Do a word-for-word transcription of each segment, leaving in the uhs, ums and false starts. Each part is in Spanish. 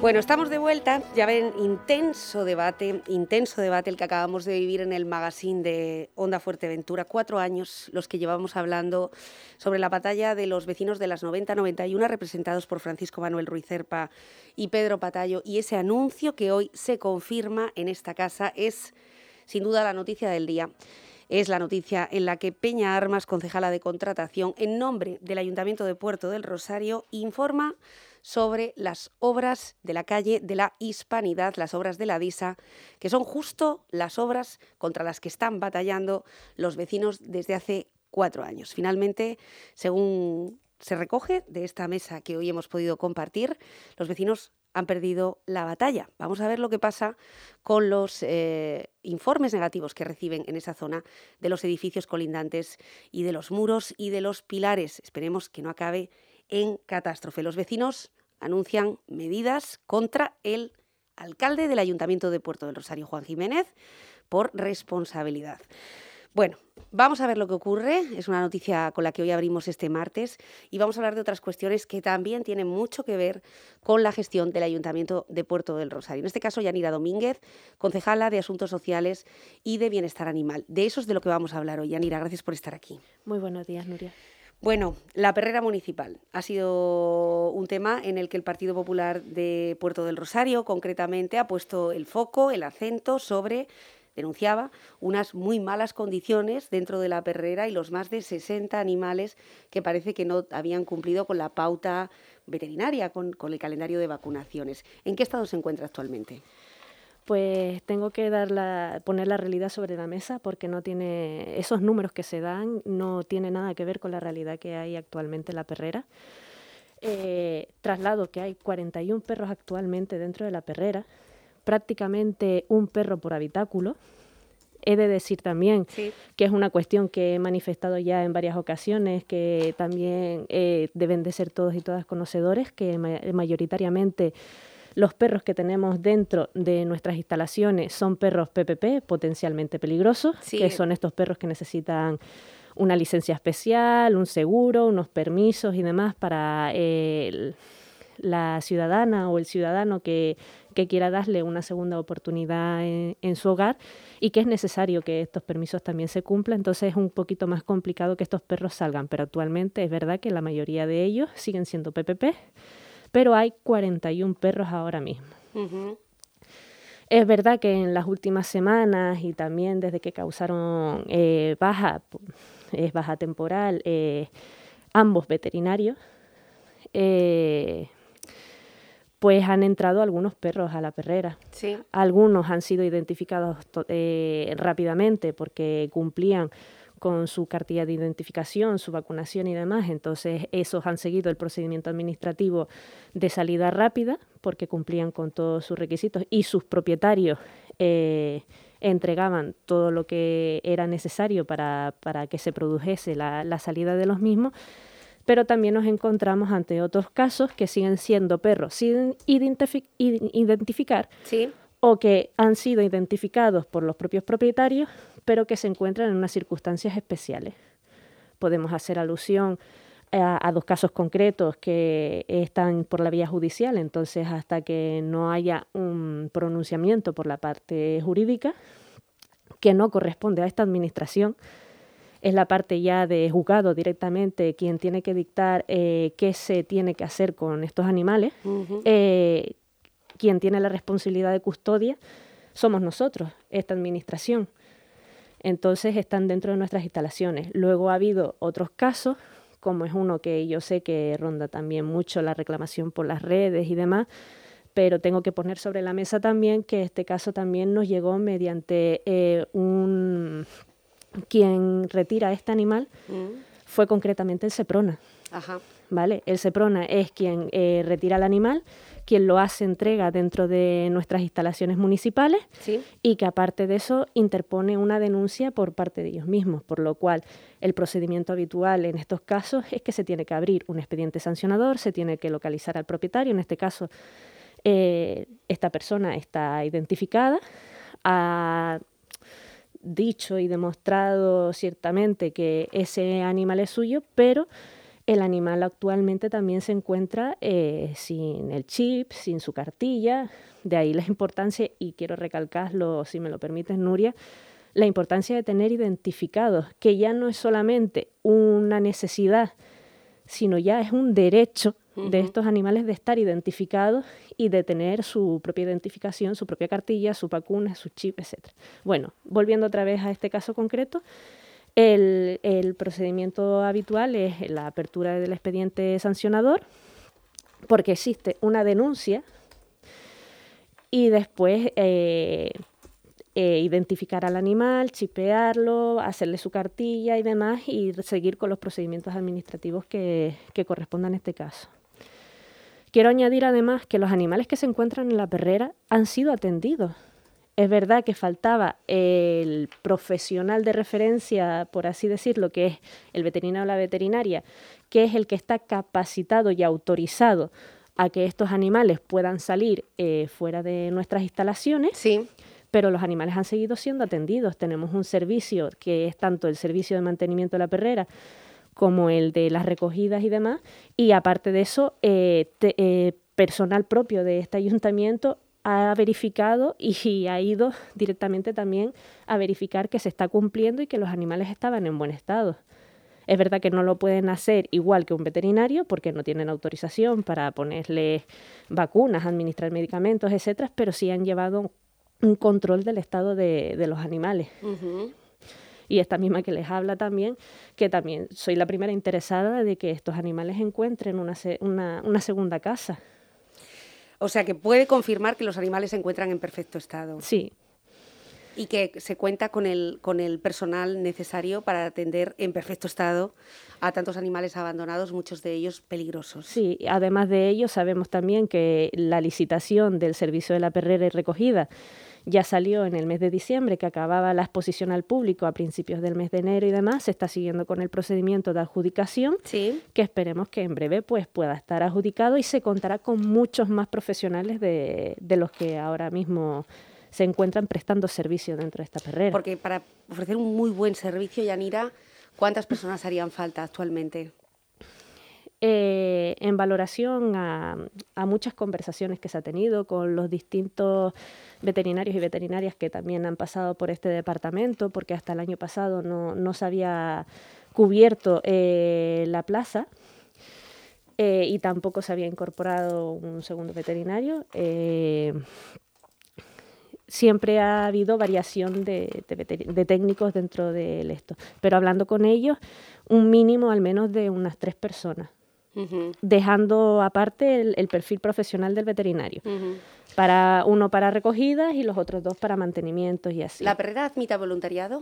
Bueno, estamos de vuelta, ya ven, intenso debate, intenso debate el que acabamos de vivir en el magazine de Onda Fuerteventura, cuatro años los que llevamos hablando sobre la batalla de los vecinos de las noventa noventa y uno, representados por Francisco Manuel Ruiz Zerpa y Pedro Patayo, y ese anuncio que hoy se confirma en esta casa es sin duda la noticia del día. Es la noticia en la que Peña Armas, concejala de contratación, en nombre del Ayuntamiento de Puerto del Rosario, informa sobre las obras de la calle de la Hispanidad, las obras de la DISA, que son justo las obras contra las que están batallando los vecinos desde hace cuatro años. Finalmente, según se recoge de esta mesa que hoy hemos podido compartir, los vecinos han perdido la batalla. Vamos a ver lo que pasa con los eh, informes negativos que reciben en esa zona de los edificios colindantes y de los muros y de los pilares. Esperemos que no acabe en catástrofe. Los vecinos anuncian medidas contra el alcalde del Ayuntamiento de Puerto del Rosario, Juan Jiménez, por responsabilidad. Bueno, vamos a ver lo que ocurre. Es una noticia con la que hoy abrimos este martes y vamos a hablar de otras cuestiones que también tienen mucho que ver con la gestión del Ayuntamiento de Puerto del Rosario. En este caso, Yanira Domínguez, concejala de Asuntos Sociales y de Bienestar Animal. De eso es de lo que vamos a hablar hoy. Yanira, gracias por estar aquí. Muy buenos días, Nuria. Bueno, la perrera municipal ha sido un tema en el que el Partido Popular de Puerto del Rosario, concretamente, ha puesto el foco, el acento sobre, denunciaba, unas muy malas condiciones dentro de la perrera y los más de sesenta animales que parece que no habían cumplido con la pauta veterinaria, con, con el calendario de vacunaciones. ¿En qué estado se encuentra actualmente? Pues tengo que dar la, poner la realidad sobre la mesa porque no tiene, esos números que se dan no tienen nada que ver con la realidad que hay actualmente en la perrera. Eh, traslado que hay cuarenta y uno perros actualmente dentro de la perrera, prácticamente un perro por habitáculo. He de decir también sí. que es una cuestión que he manifestado ya en varias ocasiones, que también eh, deben de ser todos y todas conocedores, que ma- mayoritariamente los perros que tenemos dentro de nuestras instalaciones son perros P P P, potencialmente peligrosos, sí. que son estos perros que necesitan una licencia especial, un seguro, unos permisos y demás para eh, la ciudadana o el ciudadano que, que quiera darle una segunda oportunidad en, en su hogar y que es necesario que estos permisos también se cumplan. Entonces es un poquito más complicado que estos perros salgan, pero actualmente es verdad que la mayoría de ellos siguen siendo P P P, pero hay cuarenta y uno perros ahora mismo. Uh-huh. Es verdad que en las últimas semanas y también desde que causaron eh, baja, es baja temporal, eh, ambos veterinarios, eh, pues han entrado algunos perros a la perrera. Sí. Algunos han sido identificados eh, rápidamente porque cumplían con su cartilla de identificación, su vacunación y demás. Entonces, esos han seguido el procedimiento administrativo de salida rápida porque cumplían con todos sus requisitos y sus propietarios eh, entregaban todo lo que era necesario para, para que se produjese la, la salida de los mismos. Pero también nos encontramos ante otros casos que siguen siendo perros sin identifi- identificar sí. o que han sido identificados por los propios propietarios, pero que se encuentran en unas circunstancias especiales. Podemos hacer alusión a, a dos casos concretos que están por la vía judicial, entonces hasta que no haya un pronunciamiento por la parte jurídica, que no corresponde a esta administración, es la parte ya de juzgado directamente quien tiene que dictar eh, qué se tiene que hacer con estos animales. Uh-huh. Eh, quien tiene la responsabilidad de custodia somos nosotros, esta administración. Entonces están dentro de nuestras instalaciones. Luego ha habido otros casos, como es uno que yo sé que ronda también mucho la reclamación por las redes y demás, pero tengo que poner sobre la mesa también que este caso también nos llegó mediante eh, un... Quien retira este animal mm. fue concretamente el Seprona. Ajá. ¿Vale? El Seprona es quien eh, retira el animal, quien lo hace entrega dentro de nuestras instalaciones municipales ¿sí? y que aparte de eso interpone una denuncia por parte de ellos mismos, por lo cual el procedimiento habitual en estos casos es que se tiene que abrir un expediente sancionador, se tiene que localizar al propietario, en este caso eh, esta persona está identificada, ha dicho y demostrado ciertamente que ese animal es suyo, pero el animal actualmente también se encuentra eh, sin el chip, sin su cartilla, de ahí la importancia, y quiero recalcarlo, si me lo permites, Nuria, la importancia de tener identificados, que ya no es solamente una necesidad, sino ya es un derecho uh-huh. de estos animales de estar identificados y de tener su propia identificación, su propia cartilla, su vacuna, su chip, etcétera. Bueno, volviendo otra vez a este caso concreto, el, el procedimiento habitual es la apertura del expediente sancionador, porque existe una denuncia y después eh, eh, identificar al animal, chipearlo, hacerle su cartilla y demás, y seguir con los procedimientos administrativos que, que correspondan a este caso. Quiero añadir además que los animales que se encuentran en la perrera han sido atendidos. Es verdad que faltaba el profesional de referencia, por así decirlo, que es el veterinario o la veterinaria, que es el que está capacitado y autorizado a que estos animales puedan salir eh, fuera de nuestras instalaciones. Sí. Pero los animales han seguido siendo atendidos. Tenemos un servicio que es tanto el servicio de mantenimiento de la perrera como el de las recogidas y demás, y aparte de eso, eh, te, eh, personal propio de este ayuntamiento ha verificado y, y ha ido directamente también a verificar que se está cumpliendo y que los animales estaban en buen estado. Es verdad que no lo pueden hacer igual que un veterinario porque no tienen autorización para ponerles vacunas, administrar medicamentos, etcétera, pero sí han llevado un control del estado de, de los animales. Uh-huh. Y esta misma que les habla también, que también soy la primera interesada de que estos animales encuentren una, una, una segunda casa. O sea, que puede confirmar que los animales se encuentran en perfecto estado. Sí. Y que se cuenta con el, con el personal necesario para atender en perfecto estado a tantos animales abandonados, muchos de ellos peligrosos. Sí, además de ello sabemos también que la licitación del servicio de la perrera y recogida ya salió en el mes de diciembre, que acababa la exposición al público a principios del mes de enero y demás. Se está siguiendo con el procedimiento de adjudicación, sí. que esperemos que en breve pues, pueda estar adjudicado y se contará con muchos más profesionales de, de los que ahora mismo se encuentran prestando servicio dentro de esta perrera. Porque para ofrecer un muy buen servicio, Yanira, ¿cuántas personas harían falta actualmente? Eh, en valoración a, a muchas conversaciones que se ha tenido con los distintos veterinarios y veterinarias que también han pasado por este departamento, porque hasta el año pasado no, no se había cubierto eh, la plaza eh, y tampoco se había incorporado un segundo veterinario. Eh, siempre ha habido variación de, de, de técnicos dentro de esto, pero hablando con ellos, un mínimo al menos de unas tres personas. Uh-huh. Dejando aparte el, el perfil profesional del veterinario. Uh-huh. Para uno para recogidas y los otros dos para mantenimientos y así. ¿La perrera admite voluntariado?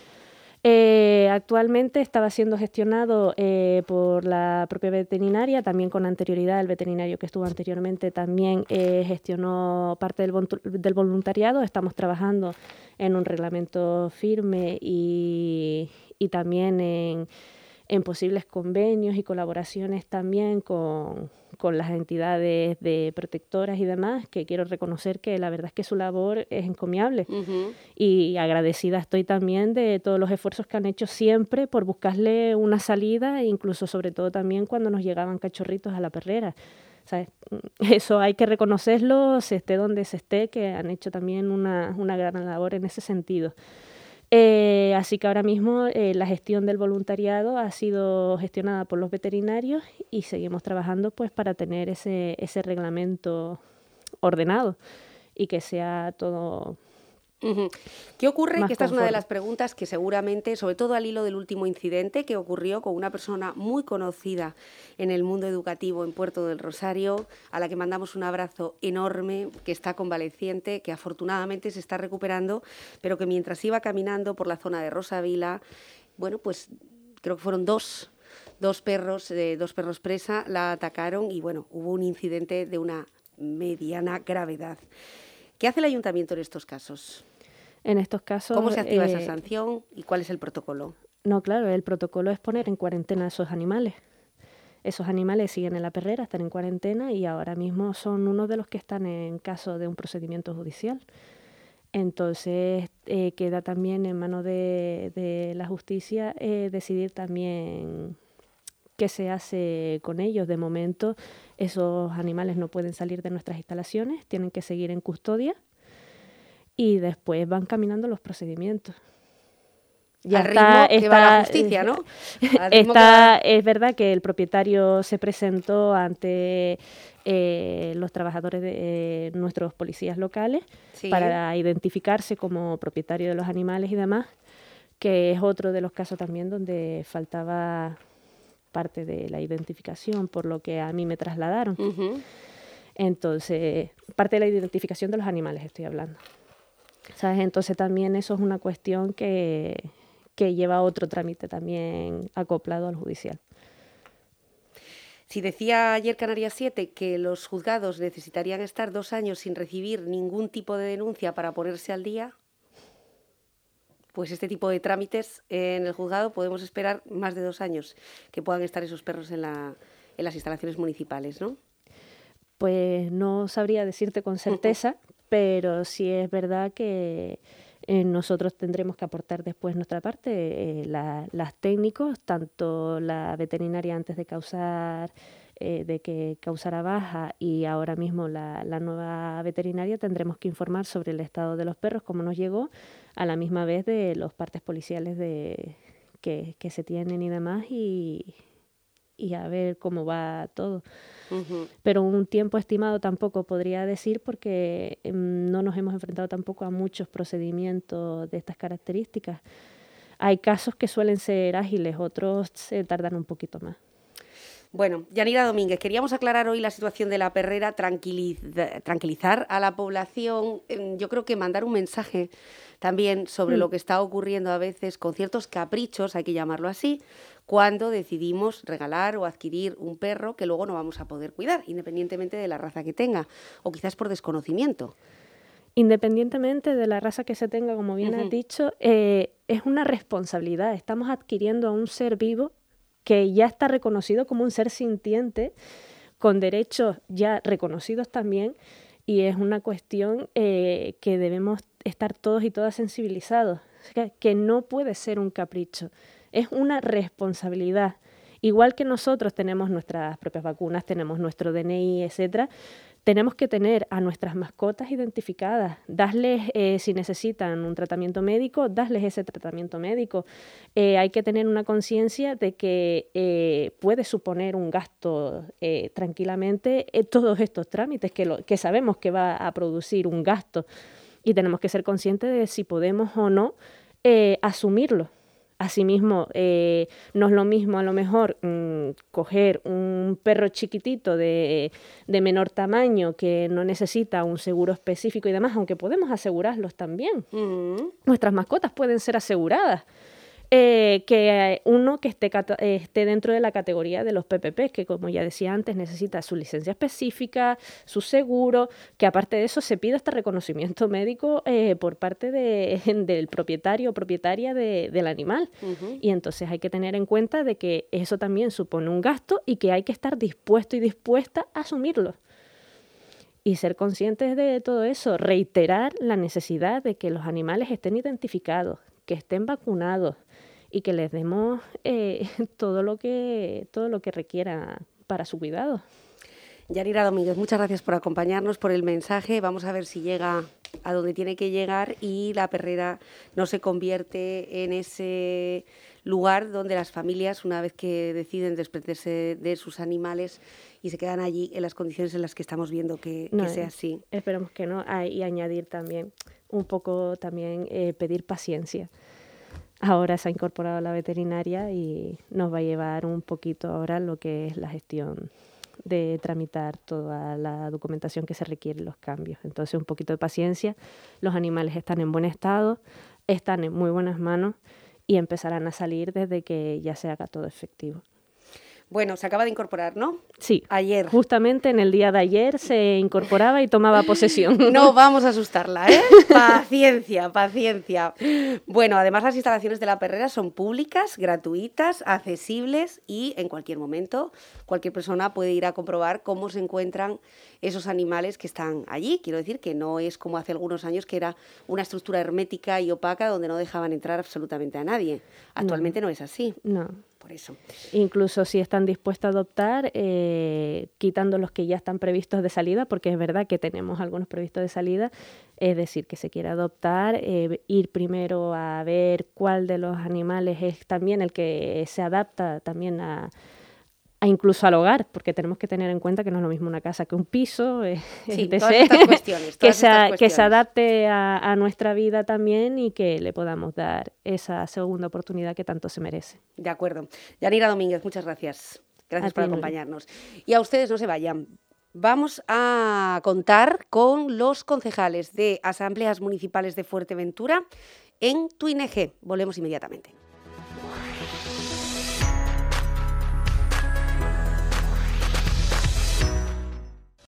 Eh, actualmente estaba siendo gestionado eh, por la propia veterinaria, también con anterioridad el veterinario que estuvo anteriormente también eh, gestionó parte del, del voluntariado. Estamos trabajando en un reglamento firme y, y también en en posibles convenios y colaboraciones también con, con las entidades de protectoras y demás, que quiero reconocer que la verdad es que su labor es encomiable. Uh-huh. Y agradecida estoy también de todos los esfuerzos que han hecho siempre por buscarle una salida, e incluso sobre todo también cuando nos llegaban cachorritos a la perrera. ¿Sabes? Eso hay que reconocerlo, se esté donde se esté, que han hecho también una, una gran labor en ese sentido. Eh, así que ahora mismo eh, la gestión del voluntariado ha sido gestionada por los veterinarios y seguimos trabajando pues para tener ese, ese reglamento ordenado y que sea todo. Uh-huh. ¿Qué ocurre? Que esta conforme. Es una de las preguntas que seguramente, sobre todo al hilo del último incidente que ocurrió con una persona muy conocida en el mundo educativo en Puerto del Rosario, a la que mandamos un abrazo enorme, que está convaleciente, que afortunadamente se está recuperando, pero que mientras iba caminando por la zona de Rosavila, bueno, pues creo que fueron dos, dos perros, eh, dos perros presa, la atacaron y bueno, hubo un incidente de una mediana gravedad. ¿Qué hace el ayuntamiento en estos casos? En estos casos... ¿Cómo se activa eh, esa sanción y cuál es el protocolo? No, claro, el protocolo es poner en cuarentena a esos animales. Esos animales siguen en la perrera, están en cuarentena y ahora mismo son uno de los que están en caso de un procedimiento judicial. Entonces eh, queda también en manos de, de la justicia eh, decidir también qué se hace con ellos. De momento, esos animales no pueden salir de nuestras instalaciones, tienen que seguir en custodia y después van caminando los procedimientos. Ya al está, ritmo que está, va la justicia, ¿no? Está, que... Es verdad que el propietario se presentó ante eh, los trabajadores de eh, nuestros policías locales, sí, para identificarse como propietario de los animales y demás, que es otro de los casos también donde faltaba parte de la identificación, por lo que a mí me trasladaron. Uh-huh. Entonces, parte de la identificación de los animales estoy hablando. ¿Sabes? Entonces también eso es una cuestión que... que lleva otro trámite también acoplado al judicial. Si decía ayer Canarias siete que los juzgados necesitarían estar dos años sin recibir ningún tipo de denuncia para ponerse al día, pues este tipo de trámites en el juzgado podemos esperar más de dos años que puedan estar esos perros en, la, en las instalaciones municipales, ¿no? Pues no sabría decirte con certeza, pero sí es verdad que... Eh, nosotros tendremos que aportar después nuestra parte, eh, la, las técnicos, tanto la veterinaria antes de causar, eh, de que causara baja y ahora mismo la, la nueva veterinaria tendremos que informar sobre el estado de los perros, cómo nos llegó, a la misma vez de los partes policiales de, que, que se tienen y demás y, y a ver cómo va todo. Uh-huh. Pero un tiempo estimado tampoco podría decir porque eh, no nos hemos enfrentado tampoco a muchos procedimientos de estas características. Hay casos que suelen ser ágiles, otros se tardan un poquito más. Bueno, Yanira Domínguez, queríamos aclarar hoy la situación de la perrera, tranquiliz- tranquilizar a la población, yo creo que mandar un mensaje también sobre mm. lo que está ocurriendo a veces con ciertos caprichos, hay que llamarlo así, cuando decidimos regalar o adquirir un perro que luego no vamos a poder cuidar, independientemente de la raza que tenga, o quizás por desconocimiento. Independientemente de la raza que se tenga, como bien uh-huh. has dicho, eh, es una responsabilidad. Estamos adquiriendo a un ser vivo que ya está reconocido como un ser sintiente, con derechos ya reconocidos también, y es una cuestión eh, que debemos estar todos y todas sensibilizados, que, que no puede ser un capricho. Es una responsabilidad. Igual que nosotros tenemos nuestras propias vacunas, tenemos nuestro D N I, etcétera, tenemos que tener a nuestras mascotas identificadas, darles, eh, si necesitan un tratamiento médico, darles ese tratamiento médico. Eh, hay que tener una conciencia de que eh, puede suponer un gasto eh, tranquilamente en todos estos trámites, que, lo, que sabemos que va a producir un gasto y tenemos que ser conscientes de si podemos o no eh, asumirlo. Asimismo, eh, no es lo mismo a lo mejor mmm, coger un perro chiquitito de, de menor tamaño que no necesita un seguro específico y demás, aunque podemos asegurarlos también. Uh-huh. Nuestras mascotas pueden ser aseguradas. Eh, que uno que esté, esté dentro de la categoría de los P P P, que como ya decía antes, necesita su licencia específica, su seguro, que aparte de eso se pide este reconocimiento médico eh, por parte de, del propietario o propietaria de, del animal. Uh-huh. Y entonces hay que tener en cuenta de que eso también supone un gasto y que hay que estar dispuesto y dispuesta a asumirlo. Y ser conscientes de todo eso, reiterar la necesidad de que los animales estén identificados, que estén vacunados y que les demos eh, todo lo que todo lo que requiera para su cuidado. Yanira Domínguez, muchas gracias por acompañarnos, por el mensaje. Vamos a ver si llega a donde tiene que llegar y la perrera no se convierte en ese lugar donde las familias, una vez que deciden desprenderse de sus animales y se quedan allí en las condiciones en las que estamos viendo que, no, que sea así. Esperemos que no. Ah, y añadir también un poco también eh, pedir paciencia. Ahora se ha incorporado la veterinaria y nos va a llevar un poquito ahora lo que es la gestión de tramitar toda la documentación que se requiere, los cambios. Entonces, un poquito de paciencia. Los animales están en buen estado, están en muy buenas manos y empezarán a salir desde que ya se haga todo efectivo. Bueno, se acaba de incorporar, ¿no? Sí. Ayer. Justamente en el día de ayer se incorporaba y tomaba posesión. No vamos a asustarla, ¿eh? Paciencia, paciencia. Bueno, además las instalaciones de la perrera son públicas, gratuitas, accesibles y en cualquier momento cualquier persona puede ir a comprobar cómo se encuentran esos animales que están allí. Quiero decir que no es como hace algunos años que era una estructura hermética y opaca donde no dejaban entrar absolutamente a nadie. Actualmente no, no es así. No. por eso. Incluso si están dispuestos a adoptar, eh, quitando los que ya están previstos de salida, porque es verdad que tenemos algunos previstos de salida, es decir, que se quiere adoptar, eh, ir primero a ver cuál de los animales es también el que se adapta también a... a incluso al hogar, porque tenemos que tener en cuenta que no es lo mismo una casa que un piso, eh, sí, de todas ser, estas cuestiones, que, todas se, estas cuestiones. que se adapte a, a nuestra vida también y que le podamos dar esa segunda oportunidad que tanto se merece. De acuerdo. Yanira Domínguez, muchas gracias. Gracias A por ti, acompañarnos. Y a ustedes no se vayan. Vamos a contar con los concejales de Asambleas Municipales de Fuerteventura en Tuinegé. Volvemos inmediatamente.